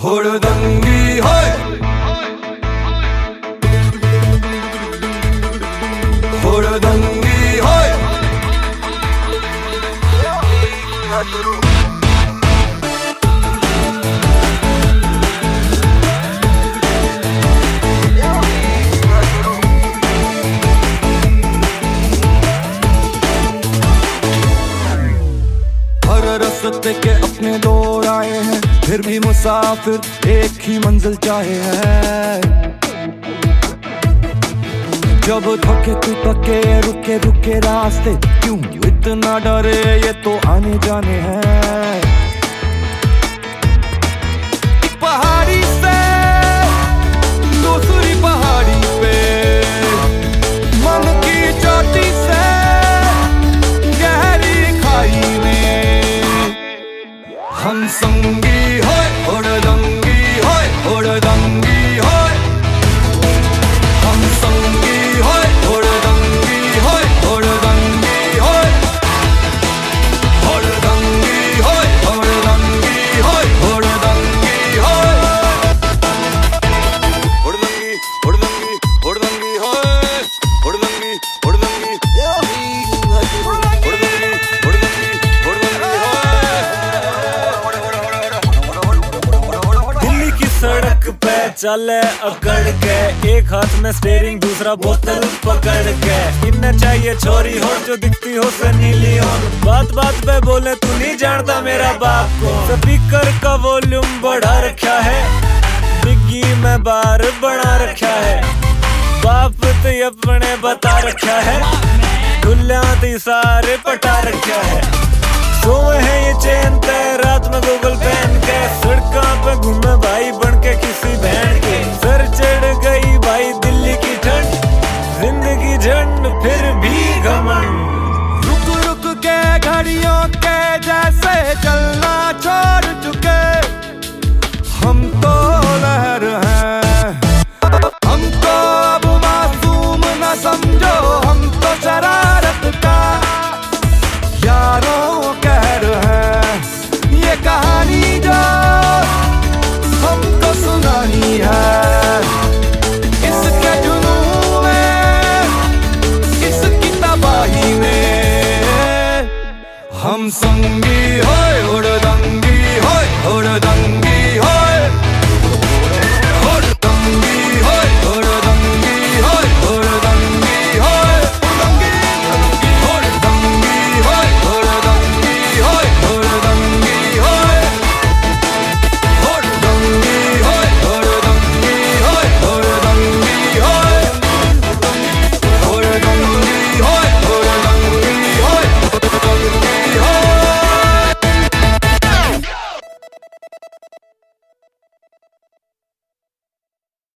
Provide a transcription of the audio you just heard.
हुड़दंगी होए, हुड़दंगी होए। हर रास्ते के अपने दौर आए हैं, फिर भी मुसाफिर एक ही मंजिल चाहे है। जब थके तू थके, रुके रुके रास्ते, क्यों इतना डरे, ये तो आने जाने हैं। एक पहाड़ी से दूसरी पहाड़ी पे, मन की चोटी से गहरी खाई में, हम संगी होए, हुड़दंगी होए, हुड़दंगी होए। हम संगी होए, हुड़दंगी होए, हुड़दंगी होए। हुड़दंगी होए, हुड़दंगी होए, हुड़दंगी होए। हुड़दंगी, हुड़दंगी, हुड़दंगी होए। हुड़दंगी, हुड़दंगी, सड़क पे चले अकड़ के, एक हाथ में स्टीयरिंग दूसरा बोतल पकड़ के। इन्हें चाहिए छोरी हो जो दिखती हो से नीली हो, बात बात पे बोले तू नहीं जानता मेरा बाप को। स्पीकर का वॉल्यूम बढ़ा रखा है, डिग्गी में बार बना रखा है। बाप तो अपने बता रखा है, दुल्हा ती सारे पटा रखा है। सोए है ये चैन पे रात में गूगल पहन के, सड़कों पे घूम